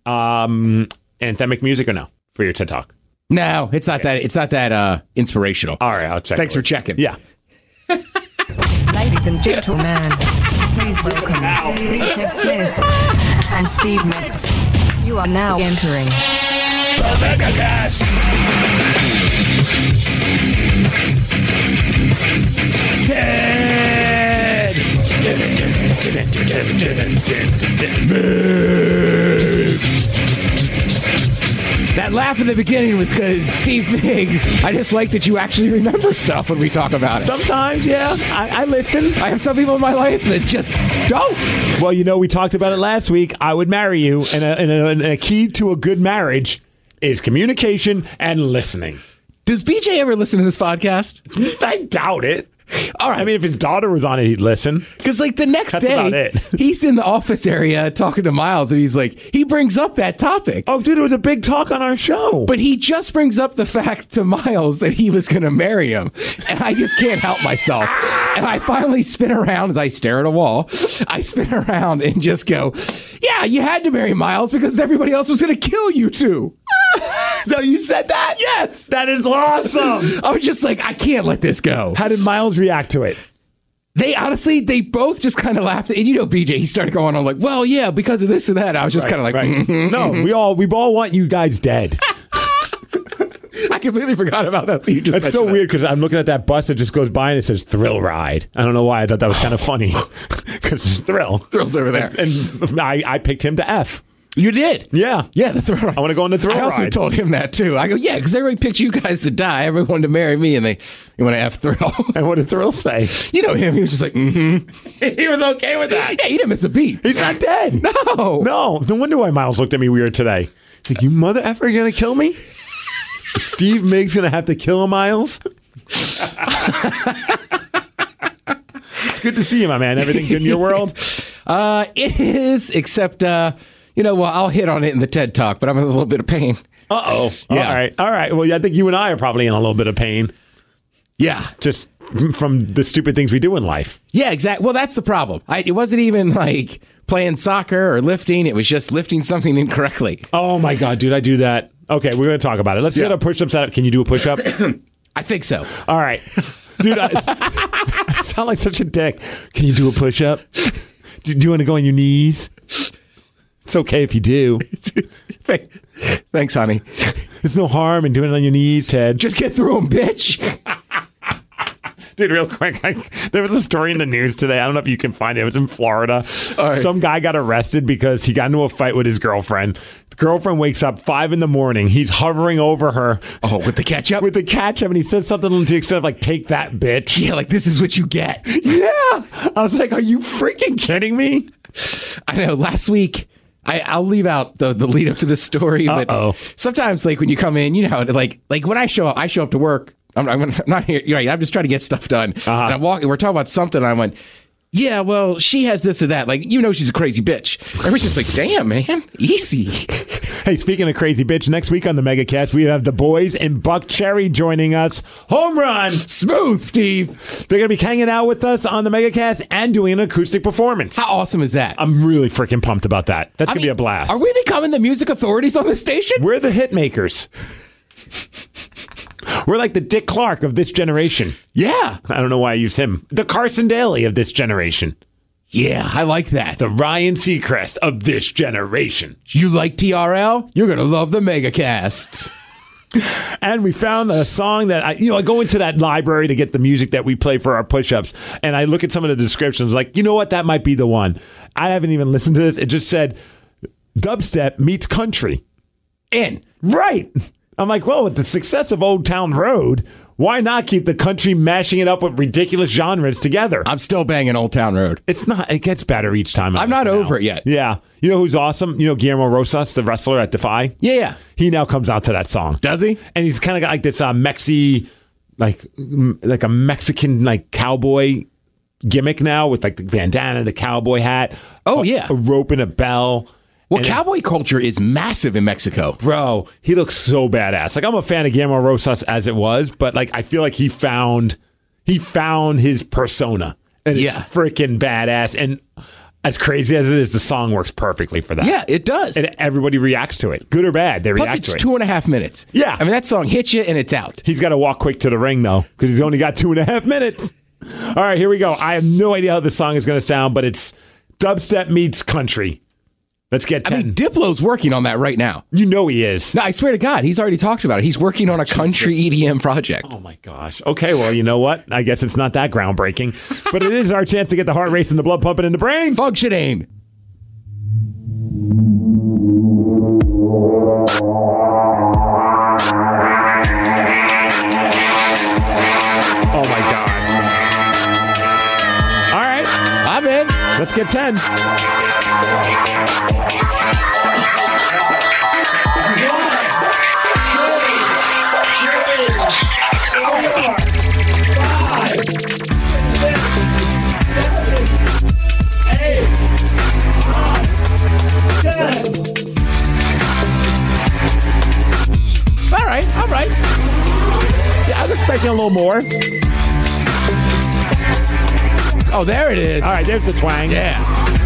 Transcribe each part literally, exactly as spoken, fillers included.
Um, anthemic music or no for your TED Talk? No, it's not that. It's not that uh, inspirational. All right, I'll check. Thanks for checking. Yeah. Ladies and gentlemen, please welcome D. Ted Smith and Steve Mix. You are now entering the MegaCast. Ted! That laugh in the beginning was because Steve Biggs. I just like that you actually remember stuff when we talk about it. Sometimes, yeah. I, I listen. I have some people in my life that just don't. Well, you know, we talked about it last week. I would marry you, and a, and a, and a key to a good marriage is communication and listening. Does B J ever listen to this podcast? I doubt it. All right. I mean, if his daughter was on it, he'd listen. Because, like, the next That's day, about it. he's in the office area talking to Miles, and he's like, he brings up that topic. Oh, dude, it was a big talk on our show. But he just brings up the fact to Miles that he was going to marry him. And I just can't help myself. And I finally spin around as I stare at a wall. I spin around and just go, yeah, you had to marry Miles because everybody else was going to kill you too. So you said that? Yes. That is awesome. I was just like, I can't let this go. How did Miles react to it? They honestly, they both just kind of laughed. And you know, B J, he started going on like, well, yeah, because of this and that. I was just Right, kind of like, right. mm-hmm. No, we all we all want you guys dead. I completely forgot about that. So you just That's so that. weird because I'm looking at that bus that just goes by and it says Thrill Ride. I don't know why. I thought that was kind of funny because it's Thrill. Thrill's over there. And, and I, I picked him to F. You did? Yeah. Yeah, the thrill ride. I want to go on the Thrill I also Ride. told him that, too. I go, yeah, because everybody picked you guys to die. Everyone wanted to marry me, and they, they want to F Thrill. And what did Thrill say? You know him. He was just like, mm-hmm. He was okay with that. Yeah, he didn't miss a beat. He's not dead. No. No. No wonder why Miles looked at me weird today. He's like, you mother effer, are you going to kill me? Steve Miggs going to have to kill Miles? It's good to see you, my man. Everything good in your world? Uh, it is, except, uh, you know, well, I'll hit on it in the TED Talk, but I'm in a little bit of pain. Uh-oh. Yeah. All right. All right. Well, yeah, I think you and I are probably in a little bit of pain. Yeah. Just from the stupid things we do in life. Yeah, exactly. Well, that's the problem. I, it wasn't even like playing soccer or lifting. It was just lifting something incorrectly. Oh, my God, dude, I do that. Okay, we're going to talk about it. Let's Yeah. get a push-up set up. Can you do a push-up? I think so. All right. Dude, I, I sound like such a dick. Can you do a push-up? Do, do you want to go on your knees? It's okay if you do. Thanks, honey. There's no harm in doing it on your knees, Ted. Just get through them, bitch. Dude, real quick, I, there was a story in the news today. I don't know if you can find it. It was in Florida. All right. Some guy got arrested because he got into a fight with his girlfriend. The girlfriend wakes up five in the morning. He's hovering over her. Oh, with the ketchup? With the ketchup, and he said something to the extent of, like, take that, bitch. Yeah, like, this is what you get. Yeah. I was like, are you freaking kidding me? I know. Last week, I, I'll leave out the, the lead up to this story, Uh-oh. but sometimes, like, when you come in, you know, like, like when I show up, I show up to work. I'm, I'm not here. You're right. I'm just trying to get stuff done. Uh-huh. And I'm walking. We're talking about something. And I went, yeah, well, she has this or that. Like, you know, she's a crazy bitch. Everybody's just like, damn, man, easy. Hey, speaking of crazy bitch, next week on the MegaCast, we have the boys and Buck Cherry joining us. Home run! Smooth, Steve. They're going to be hanging out with us on the MegaCast and doing an acoustic performance. How awesome is that? I'm really freaking pumped about that. That's I going to be mean, a blast. Are we becoming the music authorities on this station? We're the hit makers. We're like the Dick Clark of this generation. Yeah. I don't know why I used him. The Carson Daly of this generation. Yeah, I like that. The Ryan Seacrest of this generation. You like T R L? You're going to love the MegaCast. And we found a song that I, you know, I go into that library to get the music that we play for our push-ups, and I look at some of the descriptions, like, you know what, that might be the one. I haven't even listened to this. It just said, dubstep meets country. In. Right. I'm like, well, with the success of Old Town Road, why not keep the country mashing it up with ridiculous genres together? I'm still banging Old Town Road. It's not. It gets better each time. I I'm not listen over now. it yet. Yeah. You know who's awesome? You know Guillermo Rosas, the wrestler at Defy? Yeah, yeah. He now comes out to that song. Does he? And he's kind of got like this uh, Mexi, like m- like a Mexican like cowboy gimmick now with like the bandana, the cowboy hat. Oh, a, yeah. A rope and a bell. Well, And cowboy culture is massive in Mexico. Bro, he looks so badass. Like, I'm a fan of Guillermo Rosas as it was, but like I feel like he found he found his persona. And Yeah. it's freaking badass. And As crazy as it is, the song works perfectly for that. Yeah, it does. And everybody reacts to it. Good or bad, they Plus, react it's to it. two and a half minutes. Yeah. I mean, that song hits you and it's out. He's got to walk quick to the ring, though, because he's only got two and a half minutes. All right, here we go. I have no idea how this song is going to sound, but it's dubstep meets country. Let's get ten. I mean, Diplo's working on that right now. You know he is. No, I swear to God, he's already talked about it. He's working on a country E D M project. Oh, my gosh. Okay, well, you know what? I guess it's not that groundbreaking, but it is our chance to get the heart racing, the blood pumping in the brain. Functioning. Oh, my God. All right, I'm in. let's get ten. All right, all right. Yeah, I was expecting a little more. Oh, there it is. All right, there's the twang. Yeah.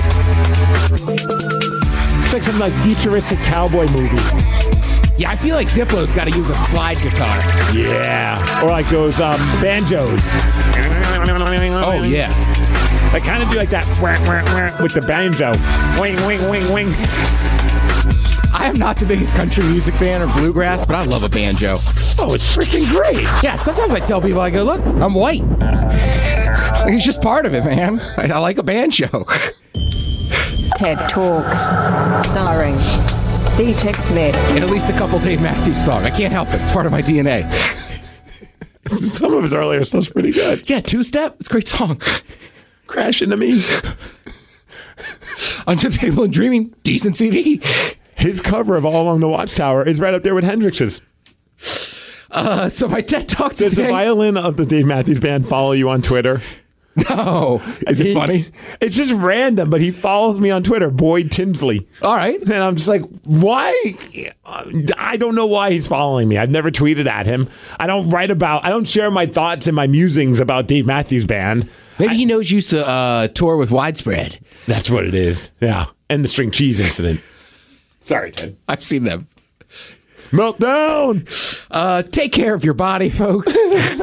It's like some like futuristic cowboy movie. Yeah, I feel like Diplo's got to use a slide guitar. Yeah. Or like those um, banjos. Oh, yeah. They kind of do like that wah, wah, wah, with the banjo. Wing, wing, wing, wing. I am not the biggest country music fan or bluegrass, but I love a banjo. Oh, it's freaking great. Yeah, sometimes I tell people, I go, look, I'm white. Like, it's just part of it, man. I, I like a banjo. TED Talks. Starring D-Tech Smith. And at least a couple Dave Matthews songs. I can't help it. It's part of my D N A. Some of his earlier stuff's pretty good. Yeah, Two Step. It's a great song. Crash into me. Under the Table and Dreaming. Decent C D. His cover of All Along the Watchtower is right up there with Hendrix's. Uh, so my TED Talk Does today. the violin of the Dave Matthews Band follow you on Twitter? No. Is it He- funny? It's just random, but he follows me on Twitter, Boyd Tinsley. All right. And I'm just like, why? I don't know why he's following me. I've never tweeted at him. I don't write about, I don't share my thoughts and my musings about Dave Matthews Band. Maybe he knows you used to uh, tour with Widespread. That's what it is. Yeah. And the string cheese incident. Sorry, Ted. I've seen them. Meltdown. Uh, take care of your body, folks.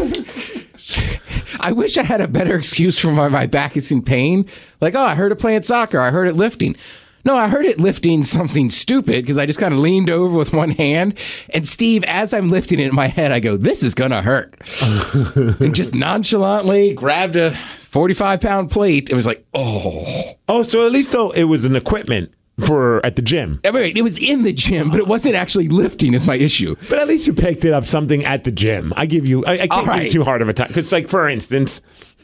I wish I had a better excuse for why my back is in pain. Like, oh, I heard it playing soccer. I heard it lifting. No, I heard it lifting something stupid because I just kind of leaned over with one hand. And Steve, as I'm lifting it in my head, I go, this is going to hurt. And just nonchalantly grabbed a forty-five pound plate and was like, oh. Oh, so at least though it was an equipment for at the gym. I mean, it was in the gym, but it wasn't actually lifting is my issue. But at least you picked it up something at the gym. I give you, I, I can't All give right. you too hard of a time. Because like, for instance,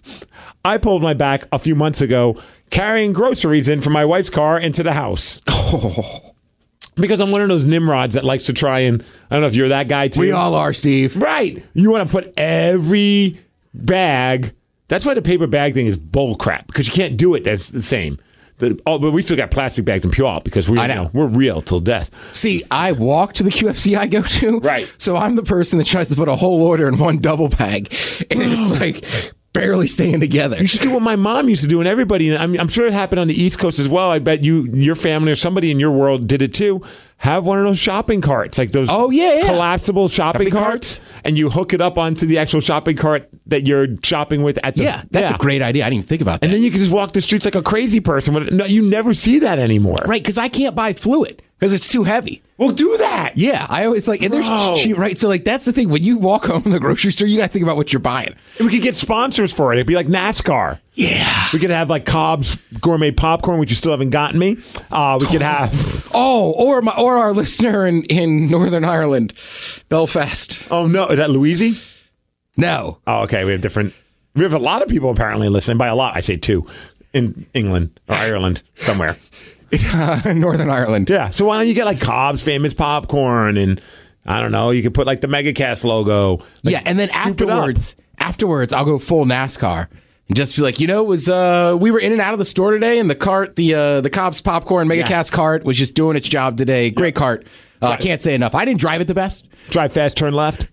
I pulled my back a few months ago carrying groceries in from my wife's car into the house. Oh. Because I'm one of those Nimrods that likes to try and, I don't know if you're that guy too. We all are, Steve. Right. You want to put every bag. That's why the paper bag thing is bull crap, because you can't do it. That's the same. The, oh, but we still got plastic bags in Puyallup because we, I you know. know, we're real till death. See, I walk to the Q F C I go to. Right. So I'm the person that tries to put a whole order in one double bag. And it's like barely staying together. You should do what my mom used to do, and everybody. I'm, I'm sure it happened on the East Coast as well. I bet you, your family, or somebody in your world did it too. Have one of those shopping carts, like those Oh, yeah, yeah. collapsible shopping, Shopping carts, and you hook it up onto the actual shopping cart that you're shopping with at the. Yeah, that's a great idea. I didn't even think about that. And then you can just walk the streets like a crazy person. But no, you never see that anymore. right, because I can't buy fluid because it's too heavy. Well, do that. Yeah, I always like, and Bro. there's she, right. So like that's the thing. When you walk home from the grocery store, you got to think about what you're buying. And we could get sponsors for it. It'd be like NASCAR. Yeah. We could have like Cobb's gourmet popcorn, which you still haven't gotten me. Uh, we could have. Oh, or my or our listener in in Northern Ireland, Belfast. Oh no, is that Louise? No. Oh, okay. We have different. We have a lot of people apparently listening. By a lot, I say two, in England or Ireland somewhere. It's uh, Northern Ireland. Yeah. So why don't you get like Cobb's famous popcorn, and I don't know, you could put like the MegaCast logo. Like, Yeah, and then soup it up. afterwards, afterwards, I'll go full NASCAR and just be like, you know, it was uh, we were in and out of the store today, and the cart, the uh, the Cobb's popcorn MegaCast Yes. cart was just doing its job today. Great cart. Uh, I can't say enough. I didn't drive it the best. Drive fast, turn left.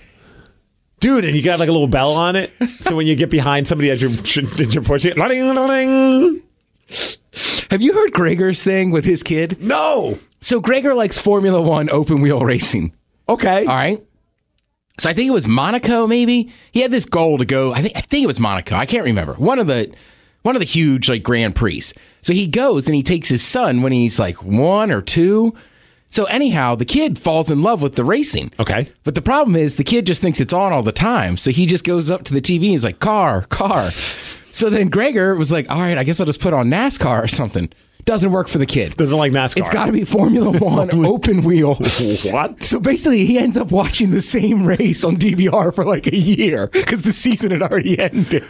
Dude, and you got like a little bell on it. So when you get behind somebody as you're, as you're pushing it, Have you heard Gregor's thing with his kid? No. So Gregor likes Formula One open wheel racing. Okay. All right. So I think it was Monaco, maybe. He had this goal to go. I think I think it was Monaco. I can't remember. One of the one of the huge like Grand Prix. So he goes and he takes his son when he's like one or two. So anyhow, the kid falls in love with the racing. Okay. But the problem is the kid just thinks it's on all the time. So he just goes up to the T V and he's like, car, car. So then Gregor was like, all right, I guess I'll just put on NASCAR or something. Doesn't work for the kid. Doesn't like NASCAR. It's got to be Formula One open wheel. What? So basically, he ends up watching the same race on D V R for like a year because the season had already ended.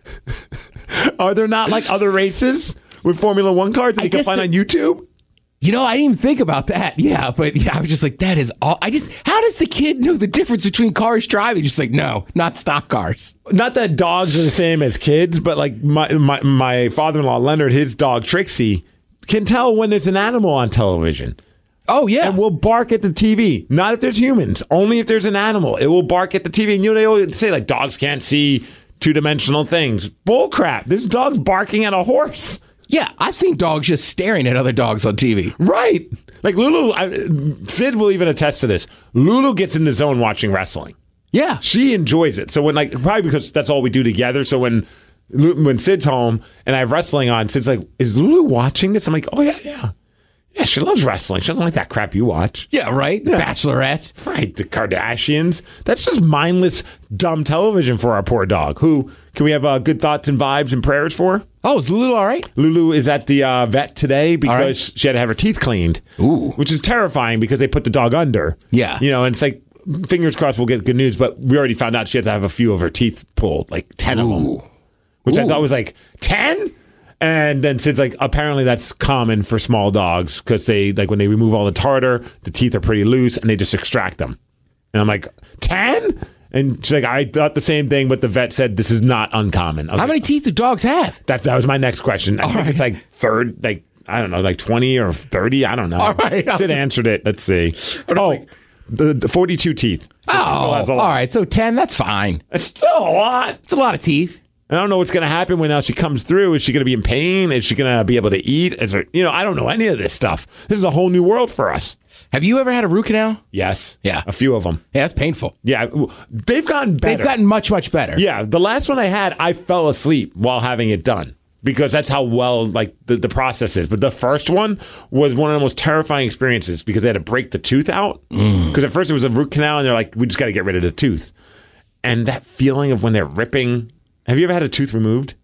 Are there not like other races with Formula One cars that I you can guess find the- on YouTube? You know, I didn't even think about that. Yeah, but yeah, I was just like, that is all. I just, how does the kid know the difference between cars driving? Just like, no, not stock cars. Not that dogs are the same as kids, but like my my, my father-in-law Leonard, his dog Trixie, can tell when there's an animal on television. Oh, yeah. And will bark at the T V. Not if there's humans. Only if there's an animal. It will bark at the T V. And you know, they always say like dogs can't see two-dimensional things. Bull crap. This dog's barking at a horse. Yeah, I've seen dogs just staring at other dogs on T V. Right. Like Lulu, I, Sid will even attest to this. Lulu gets in the zone watching wrestling. Yeah. She enjoys it. So when like, probably because that's all we do together. So when when Sid's home and I have wrestling on, Sid's like, is Lulu watching this? I'm like, oh, yeah, yeah. Yeah, she loves wrestling. She doesn't like that crap you watch. Yeah, right? Yeah. Bachelorette. Right, the Kardashians. That's just mindless, dumb television for our poor dog. Who can we have uh, good thoughts and vibes and prayers for? Oh, is Lulu all right? Lulu is at the uh, vet today because right. she had to have her teeth cleaned. Ooh. Which is terrifying because they put the dog under. Yeah. You know, and it's like, fingers crossed we'll get good news, but we already found out she had to have a few of her teeth pulled, like ten of them. Which Ooh. I thought was like, ten? And then Sid's like, apparently that's common for small dogs because they, like, when they remove all the tartar, the teeth are pretty loose and they just extract them. And I'm like, ten? And she's like, I thought the same thing, but the vet said this is not uncommon. How many teeth do dogs have? That, that was my next question. I All think right. it's like third, like, I don't know, like twenty or thirty. I don't know. All right, I'll Sid just- answered it. Let's see. Oh, like- the, the forty-two teeth. So she still Oh, has a all lot. right. So ten, that's fine. It's still a lot. It's a lot of teeth. I don't know what's going to happen when now she comes through. Is she going to be in pain? Is she going to be able to eat? Is there, you know, I don't know any of this stuff. This is a whole new world for us. Have you ever had a root canal? Yes. Yeah. A few of them. Yeah, it's painful. Yeah. They've gotten better. They've gotten much, much better. Yeah. The last one I had, I fell asleep while having it done because that's how well like the, the process is. But the first one was one of the most terrifying experiences because they had to break the tooth out. Because at first it was a root canal and they're like, we just got to get rid of the tooth. And that feeling of when they're ripping. Have you ever had a tooth removed?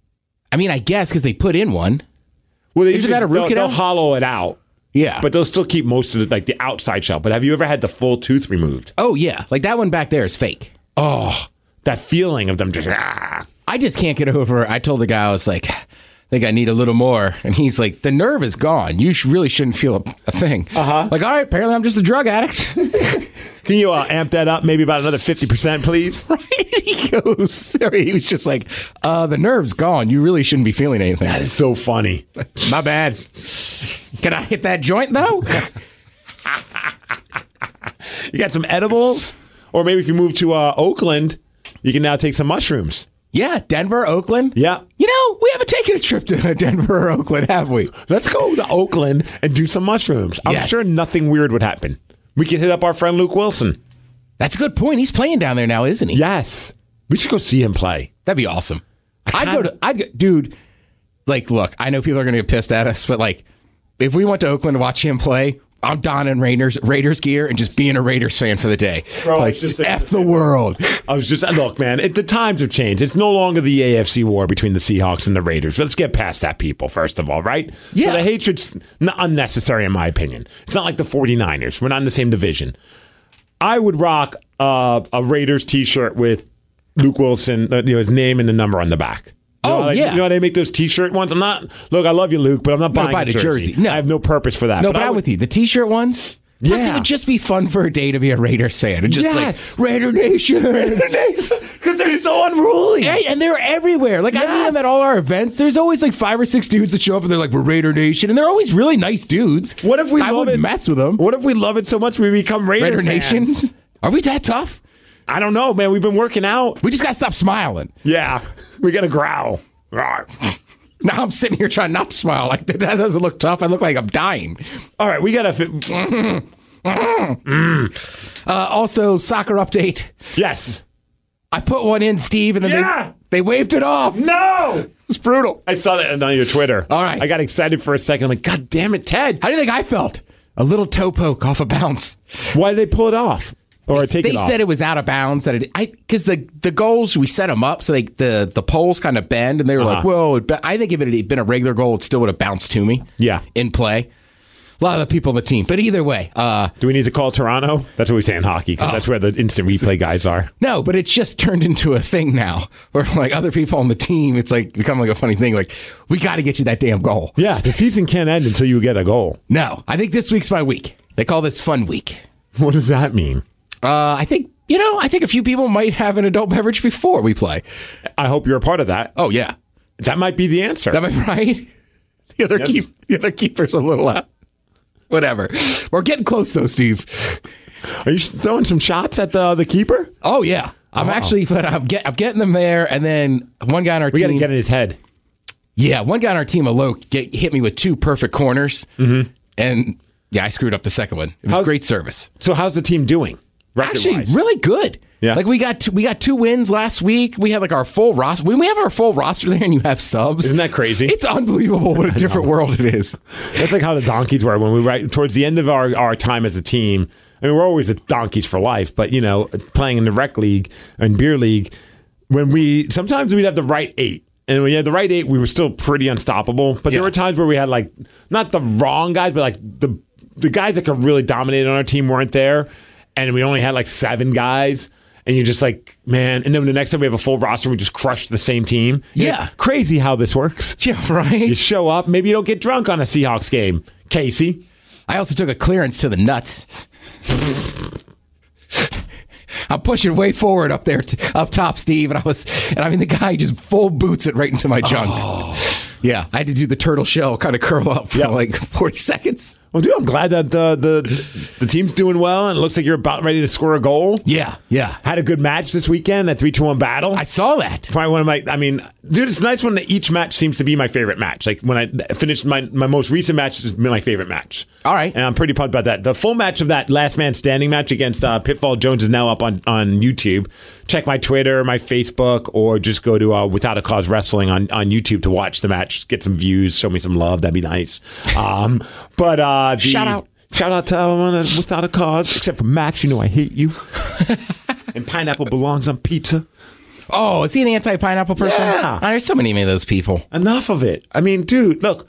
I mean, I guess because they put in one. Well, they Isn't usually- that a root they'll, canal? they'll hollow it out. Yeah. But they'll still keep most of it, like the outside shell. But have you ever had the full tooth removed? Oh, yeah. Like that one back there is fake. Oh, that feeling of them just, ah. I just can't get over. I told the guy, I was like, I think I need a little more. And he's like, the nerve is gone. You sh- really shouldn't feel a, a thing. Uh-huh. Like, all right, apparently I'm just a drug addict. Can you uh, amp that up maybe about another fifty percent, please? He goes, he was just like, uh, the nerve's gone. You really shouldn't be feeling anything. That is so funny. My bad. Can I hit that joint, though? You got some edibles? Or maybe if you move to uh, Oakland, you can now take some mushrooms. Yeah, Denver, Oakland. Yeah. You know, we haven't taken a trip to Denver or Oakland, have we? Let's go to Oakland and do some mushrooms. I'm Yes. sure nothing weird would happen. We could hit up our friend Luke Wilson. That's a good point. He's playing down there now, isn't he? Yes. We should go see him play. That'd be awesome. I'd kinda- go to, I'd go, dude, like, look, I know people are going to get pissed at us, but like, if we went to Oakland to watch him play, I'm donning Raiders, Raiders gear and just being a Raiders fan for the day. Bro, I like, was just thinking F the the same world. I was just, look, man, it, the times have changed. It's no longer the A F C war between the Seahawks and the Raiders. Let's get past that, people, first of all, right? Yeah. So the hatrade's not unnecessary, in my opinion. It's not like the 49ers. We're not in the same division. I would rock uh, a Raiders t-shirt with Luke Wilson, uh, you know, his name and the number on the back. You know, Oh, like, yeah. You know how they make those t-shirt ones? I'm not, look, I love you, Luke, but I'm not buying buy a the jersey. jersey. No. I have no purpose for that. No, but, I I'm would- with you. The T-shirt ones? Plus, Yeah. it would just be fun for a day to be a Raiders fan. And just Yes. like, Raider Nation. Because they're so unruly. Yeah, and they're everywhere. Like, I meet Yes. them at all our events. There's always like five or six dudes that show up and they're like, we're Raider Nation. And they're always really nice dudes. What if we I love wouldn't it? mess with them. What if we love it so much we become Raider, Raider Nation? fans? Are we that tough? I don't know, man. We've been working out. We just got to stop smiling. Yeah, we got to growl. Rawr. Now I'm sitting here trying not to smile. Like, that doesn't look tough. I look like I'm dying. All right, we got to... Fi- mm. uh, also, soccer update. Yes. I put one in, Steve, and then Yeah. they, they waved it off. No! It was brutal. I saw that on your Twitter. All right. I got excited for a second. I'm like, God damn it, Ted. How do you think I felt? A little toe poke off a bounce. Why did they pull it off? Or take they it off? said it was out of bounds. That it, I because the, the goals, we set them up so they, the the poles kind of bend, and they were Uh-huh. like, "Whoa!" It, I think if it had been a regular goal, it still would have bounced to me. Yeah. In play, a lot of the people on the team. But either way, uh, Do we need to call Toronto? That's what we say in hockey, because Oh. that's where the instant replay guys are. no. But it's just turned into a thing now, where like other people on the team, it's like become like a funny thing. Like, we got to get you that damn goal. Yeah, the season can't end until you get a goal. No, I think this week's my week. They call this Fun Week. What does that mean? Uh, I think you know. I think a few people might have an adult beverage before we play. I hope you're a part of that. Oh yeah, That might be the answer. that might be right. The other Yes. keep the other keeper's a little out. Whatever. We're getting close though, Steve. Are you throwing some shots at the the keeper? Oh yeah, I'm actually, but I'm get I'm getting them there, and then one guy on our We got team. to get in his head. Yeah, one guy on our team, Alok, get, hit me with two perfect corners, mm-hmm. and yeah, I screwed up the second one. It was How's- great service. So how's the team doing? Actually, record-wise? really good. Yeah. Like we got two, we got two wins last week. We had like our full roster. When we have our full roster there, and you have subs, Isn't that crazy? It's unbelievable what a different world it is. That's like how the Donkeys were when we were right towards the end of our, our time as a team. I mean, we're always the Donkeys for life, but you know, playing in the rec league and beer league, when we sometimes we'd have the right eight. And when you had the right eight, we were still pretty unstoppable. But Yeah. there were times where we had like not the wrong guys, but like the the guys that could really dominate on our team weren't there. And we only had like seven guys. And you're just like, man. And then the next time we have a full roster, we just crush the same team. Yeah. Crazy how this works. Yeah, You right. show up, maybe you don't get drunk on a Seahawks game. Casey. I also took a clearance to the nuts. I'm pushing way forward up there, t- up top, Steve, and I was, and I mean, the guy just full boots it right into my junk. Oh. Yeah, I had to do the turtle shell, kind of curl up for Yeah. like forty seconds. Well, dude, I'm glad that the, the the team's doing well, and it looks like you're about ready to score a goal. Yeah, yeah. Had a good match this weekend, that three two one battle. I saw that. Probably one of my, I mean, dude, it's nice when each match seems to be my favorite match. Like when I finished my, my most recent match has been my favorite match. All right. And I'm pretty pumped about that. The full match of that last man standing match against uh, Pitfall Jones is now up on, on YouTube. Check my Twitter, my Facebook, or just go to uh, Without a Cause Wrestling on, on YouTube to watch the match, get some views, show me some love. That'd be nice. Um, but uh, the, Shout out. Shout out to everyone at Without a Cause, except for Max. You know I hate you. And pineapple belongs on pizza. Oh, is he an anti-pineapple person? Yeah. Oh, there's so many of those people. Enough of it. I mean, dude, look,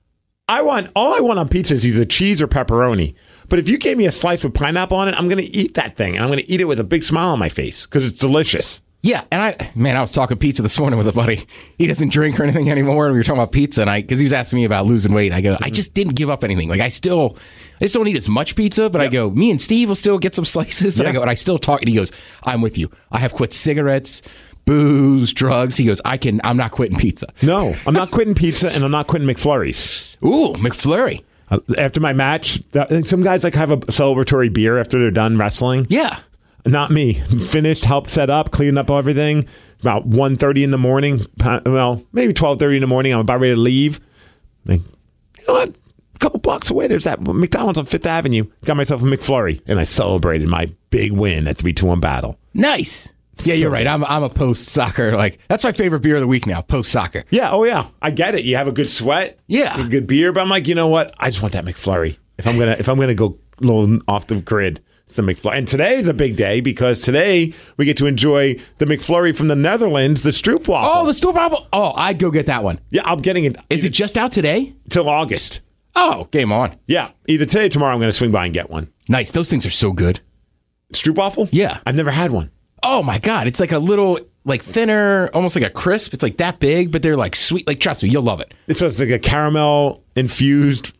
I want all I want on pizza is either cheese or pepperoni. But if you gave me a slice with pineapple on it, I'm going to eat that thing, and I'm going to eat it with a big smile on my face because it's delicious. Yeah, and I, man, I was talking pizza this morning with a buddy. He doesn't drink or anything anymore, and we were talking about pizza, and I, because he was asking me about losing weight, I go, I just didn't give up anything. Like I still, I just don't eat as much pizza, but I go, me and Steve will still get some slices, and I Yeah. go, and I still talk, and he goes, I'm with you. I have quit cigarettes, booze, drugs. He goes, I can, I'm not quitting pizza. No, I'm not quitting pizza, and I'm not quitting McFlurries. Ooh, McFlurry. Uh, After my match, that- some guys like have a celebratory beer after they're done wrestling. Yeah. Not me. Finished, helped set up, cleaned up everything. About one thirty in the morning. Well, maybe twelve thirty in the morning. I'm about ready to leave. Like, you know what? A couple blocks away, there's that McDonald's on Fifth Avenue. Got myself a McFlurry, and I celebrated my big win at three two one battle. Nice. Yeah, you're right. I'm I'm a post soccer. Like that's my favorite beer of the week now. Post soccer. Yeah, oh yeah. I get it. You have a good sweat. Yeah. A good beer. But I'm like, you know what? I just want that McFlurry. If I'm gonna if I'm gonna go a little off the grid. It's the McFlurry. And today is a big day because today we get to enjoy the McFlurry from the Netherlands, the Stroopwafel. Oh, the Stroopwafel. Oh, I'd go get that one. Yeah, I'm getting it. Is it just out today? Till August. Oh, game on. Yeah, either today or tomorrow I'm going to swing by and get one. Nice. Those things are so good. Stroopwafel? Yeah. I've never had one. Oh my God. It's like a little, like thinner, almost like a crisp. It's like that big, but they're like sweet. Like, trust me, you'll love it. It's, so it's like a caramel infused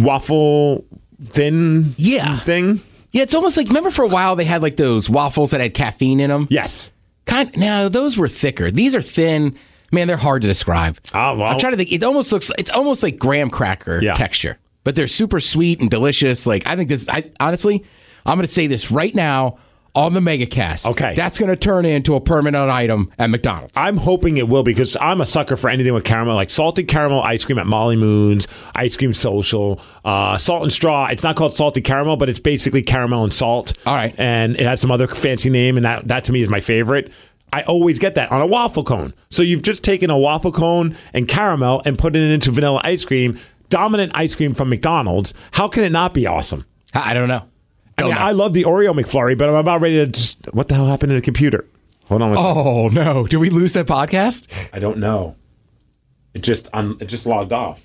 waffle thin Yeah. thing. Yeah, it's almost like, remember for a while they had like those waffles that had caffeine in them? Yes. Kind no, those were thicker. These are thin. Man, they're hard to describe. Oh, well. I'm trying to think. It almost looks, it's almost like graham cracker Yeah. texture, but they're super sweet and delicious. Like, I think this, I honestly, I'm going to say this right now on the MegaCast. Okay. That's going to turn into a permanent item at McDonald's. I'm hoping it will because I'm a sucker for anything with caramel, like salted caramel ice cream at Molly Moon's, Ice Cream Social, uh, Salt and Straw. It's not called salted caramel, but it's basically caramel and salt. All right. And it has some other fancy name, and that, that to me is my favorite. I always get that on a waffle cone. So you've just taken a waffle cone and caramel and put it into vanilla ice cream, dominant ice cream from McDonald's. How can it not be awesome? I don't know. I mean, Don't know. I love the Oreo McFlurry, but I'm about ready to just... What the hell happened to the computer? Hold on one second. Oh, no. Did we lose that podcast? I don't know. It just um, it just logged off.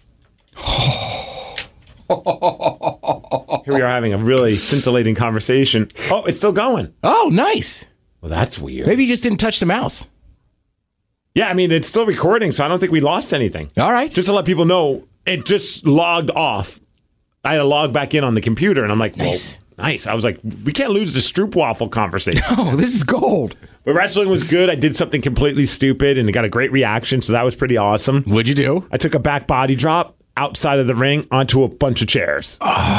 Here we are having a really scintillating conversation. Oh, it's still going. Oh, nice. Well, that's weird. Maybe you just didn't touch the mouse. Yeah, I mean, it's still recording, so I don't think we lost anything. All right. Just to let people know, it just logged off. I had to log back in on the computer, and I'm like, Nice. well, nice. I was like, we can't lose the Stroop waffle conversation. Oh, this is gold. But wrestling was good. I did something completely stupid, and it got a great reaction, so that was pretty awesome. What'd you do? I took a back body drop outside of the ring onto a bunch of chairs.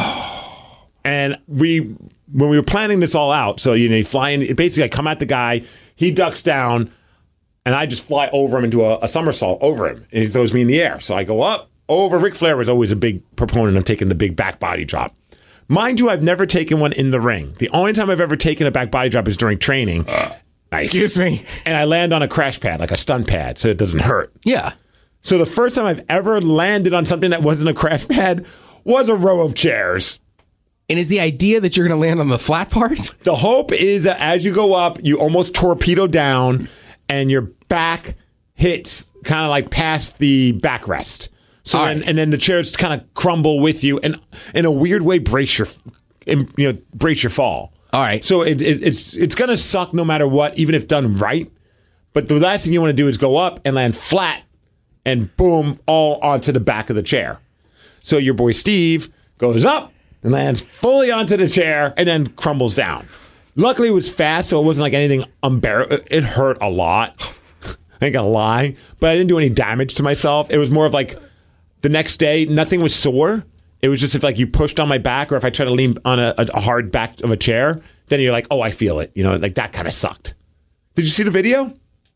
Oh. And we, when we were planning this all out, so, you know, you fly in, basically I come at the guy, he ducks down, and I just fly over him into a, a somersault over him, and he throws me in the air. So I go up, over. Ric Flair was always a big proponent of taking the big back body drop. Mind you, I've never taken one in the ring. The only time I've ever taken a back body drop is during training. Uh, nice. Excuse me. And I land on a crash pad, like a stun pad, so it doesn't hurt. Yeah. So the first time I've ever landed on something that wasn't a crash pad was a row of chairs. And is the idea that you're going to land on the flat part? The hope is that as you go up, you almost torpedo down and your back hits kind of like past the backrest. So All then, right. and then the chairs kind of crumble with you and in a weird way brace your you know brace your fall. All right. So it, it, it's it's going to suck no matter what, even if done right. But the last thing you want to do is go up and land flat and boom, all onto the back of the chair. So your boy Steve goes up and lands fully onto the chair and then crumbles down. Luckily, it was fast, so it wasn't like anything unbearable. It hurt a lot. I ain't gonna lie, but I didn't do any damage to myself. It was more of like the next day, nothing was sore. It was just if like you pushed on my back or if I tried to lean on a, a hard back of a chair, then you're like, oh, I feel it. You know, like that kind of sucked. Did you see the video?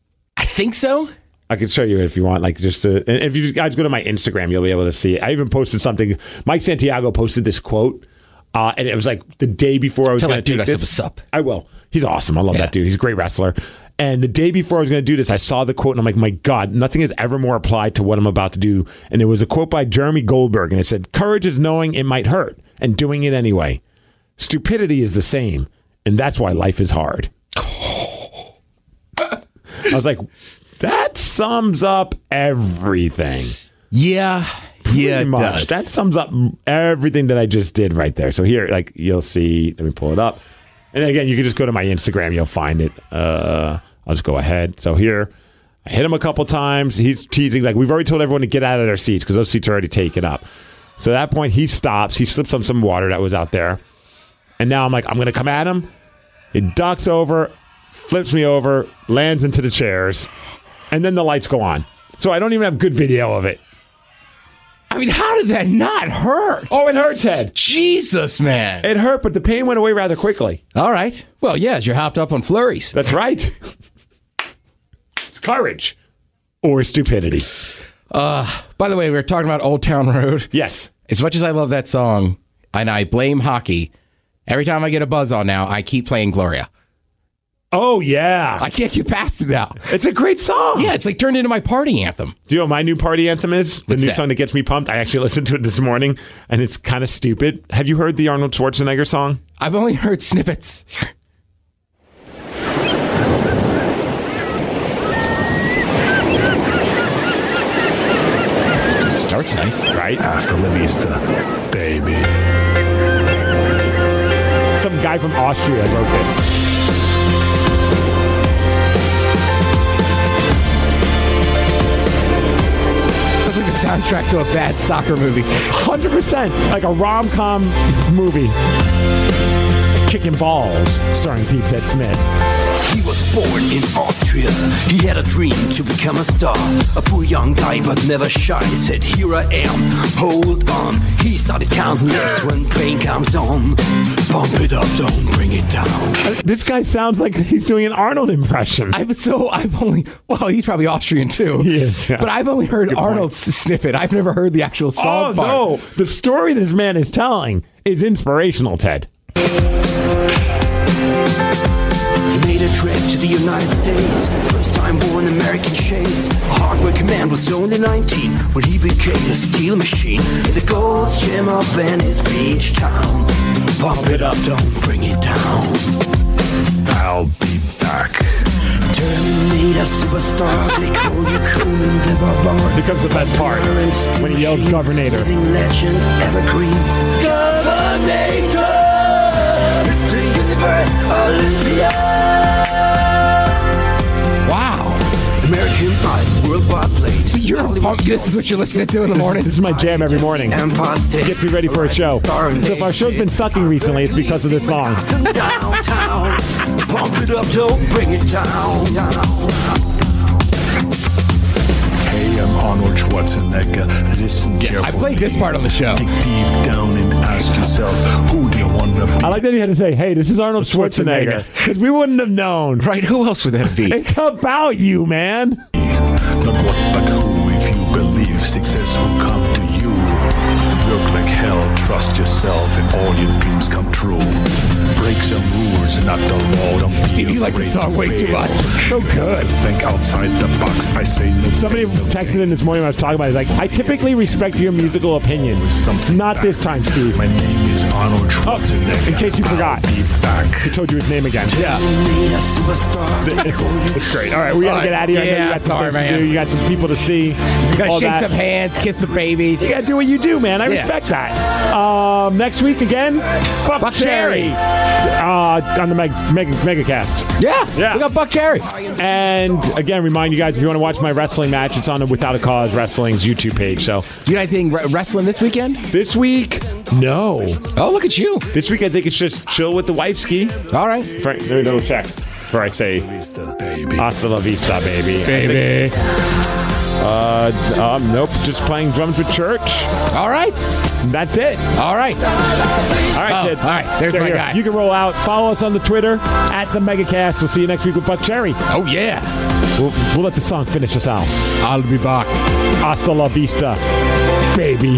I think so. I can show you if you want. Like just to, and if you guys go to my Instagram, you'll be able to see it. I even posted something. Mike Santiago posted this quote, uh, and it was like the day before I was Tell going that to dude take I this. said what's up. I will. He's awesome. I love Yeah. that dude. He's a great wrestler. And the day before I was going to do this, I saw the quote and I'm like, my God, nothing has ever more applied to what I'm about to do. And it was a quote by Jeremy Goldberg. And it said, courage is knowing it might hurt and doing it anyway. Stupidity is the same. And that's why life is hard. I was like, that sums up everything. Yeah. Yeah, Pretty it much. does. That sums up everything that I just did right there. So here, like you'll see, let me pull it up. And again, you can just go to my Instagram. You'll find it. Uh, I'll just go ahead. So here, I hit him a couple times. He's teasing, like, we've already told everyone to get out of their seats because those seats are already taken up. So at that point, he stops. He slips on some water that was out there. And now I'm like, I'm going to come at him. He ducks over, flips me over, lands into the chairs. And then the lights go on. So I don't even have good video of it. I mean, how did that not hurt? Oh, it hurt, Ted. Jesus, man. It hurt, but the pain went away rather quickly. All right. Well, yeah, as you're hopped up on flurries. That's right. It's courage or stupidity. Uh, by the way, we were talking about Old Town Road. Yes. As much as I love that song, and I blame hockey, every time I get a buzz on now, I keep playing Gloria. Oh, yeah. I can't get past it now. It's a great song. Yeah, it's like turned into my party anthem. Do you know what my new party anthem is? The What's new that? song that gets me pumped. I actually listened to it this morning, and it's kind of stupid. Have you heard the Arnold Schwarzenegger song? I've only heard snippets. It starts nice. Right? Hasta la vista, baby. Some guy from Austria wrote this. Sounds like the soundtrack to a bad soccer movie. one hundred percent. Like a rom-com movie. Kicking Balls, starring D. Ted Smith. He was born in Austria. He had a dream to become a star. A poor young guy, but never shy. Said, here I am, hold on. He started counting left when pain comes on. Pump it up, don't bring it down. Uh, this guy sounds like he's doing an Arnold impression. I've so I've only well, he's probably Austrian too. He is, yeah. But I've only heard Arnold's snippet. I've never heard the actual song oh, part. no. The story this man is telling is inspirational, Ted. Made a trip to the United States. First time wore an American shades. A hardworking man was only nineteen when he became a steel machine in the Gold's Gym of Venice Beach town. Pump it up, don't bring it down. I'll be back. Terminator superstar, they call you Conan the Barbarian. Here comes the best part when he yells Governator. Living legend, evergreen. Governator, Mister Universe, Olympia. Wow. American Idol, worldwide played. So you're a punk. This is what you're listening to in the morning. This is my jam every morning. Empire State. Gets me ready for a show. So if our show's been sucking recently, it's because of this song. Downtown, pump it up, don't bring it down. Hey, I'm Arnold Schwarzenegger. Listen carefully. I played this part on the show. Dig deep down and ask yourself, who do you want to be? I like that he had to say, hey, this is Arnold Schwarzenegger. Because we wouldn't have known. Right? Who else would that be? It's about you, man. Not what but who, if you believe success will come to you. Work like hell, trust yourself, and all your dreams come true. Break some rules, not the law. Don't be Steve, you like this afraid song to way too fail. much. So good. Think outside the box. I say no. Somebody texted in this morning when I was talking about it. Like, I typically respect your musical opinion. Not this time, Steve. My name is Arnold Schwarzenegger. In case you forgot. I'll be back. I told you his name again. Yeah. Terminator superstar, they call you. It's great. All right, we got to get out of here. I know Yeah, you got some sorry, things to man. do. You got some people to see. You gotta all shake that. some hands, kiss some babies. You got to do what you do, man. I Yeah. respect that. Um, next week again, Buck, Buck Cherry. Cherry. Uh, on the Meg, Meg, Megacast. Yeah, Yeah. we got Buck Cherry. And again, remind you guys, if you want to watch my wrestling match, it's on the Without a Cause Wrestling's YouTube page. So Do you know anything re- wrestling this weekend? this week, no. Oh, look at you. This week, I think it's just chill with the wife ski. All right. Frank, let me double check before I say Baby. hasta la vista, baby. Baby. Uh, um, nope, just playing drums with church. All right. That's it. All right. All right, Oh, Ted. all right, there's They're my here. guy. You can roll out. Follow us on the Twitter at the Megacast. We'll see you next week with Buck Cherry. Oh, yeah. We'll, we'll let the song finish us out. I'll be back. Hasta la vista, baby.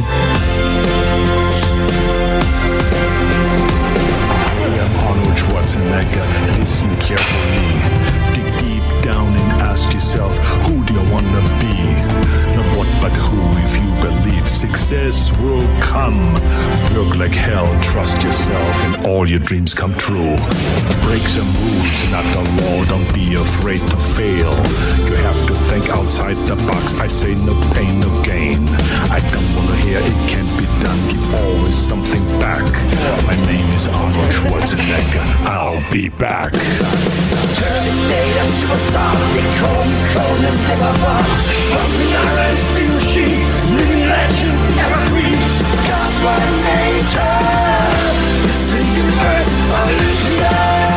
I am Arnold Schwarzenegger. Listen carefully. Dig deep down and ask yourself, who do you want to be? Not what but who, if you believe success will come. Work like hell, trust yourself, and all your dreams come true. Break some rules, not the law. Don't be afraid to fail. You have to think outside the box. I say no pain, no gain. I don't want to hear it can't be done. Give always something back. My name is Arnold Schwarzenegger. I'll be back. Terminator superstar, they call you Conan the Barbarian. Pumping iron, steel machine, living legend, evergreen. Governator, Mister Universe, Olympia.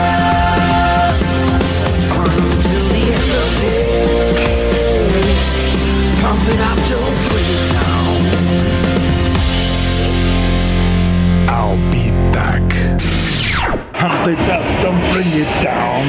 Until the end of days, pump it up, don't bring it down. I'll be back. Pump it up, don't bring it down.